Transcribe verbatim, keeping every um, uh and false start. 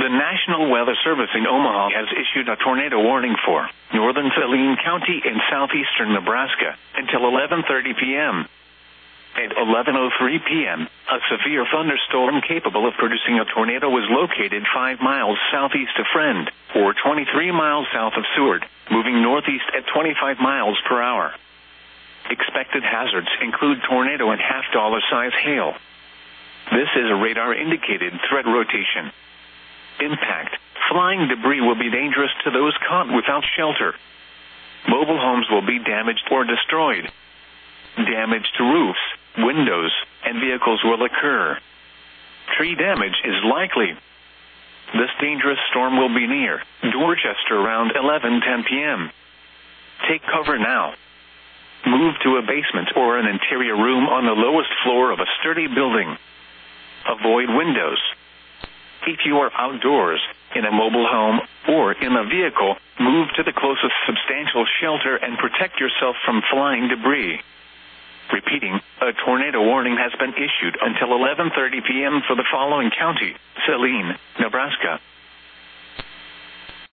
The National Weather Service in Omaha has issued a tornado warning for northern Saline County and southeastern Nebraska until eleven thirty p.m. At eleven oh three p.m., a severe thunderstorm capable of producing a tornado was located five miles southeast of Friend, or twenty-three miles south of Seward, moving northeast at twenty-five miles per hour. Expected hazards include tornado and half-dollar size hail. This is a radar-indicated threat rotation. Impact. Flying debris will be dangerous to those caught without shelter. Mobile homes will be damaged or destroyed. Damage to roofs, windows, and vehicles will occur. Tree damage is likely. This dangerous storm will be near Dorchester around eleven ten p.m. Take cover now. Move to a basement or an interior room on the lowest floor of a sturdy building. Avoid windows. If you are outdoors, in a mobile home, or in a vehicle, move to the closest substantial shelter and protect yourself from flying debris. Repeating, a tornado warning has been issued until eleven thirty p.m. for the following county: Saline, Nebraska,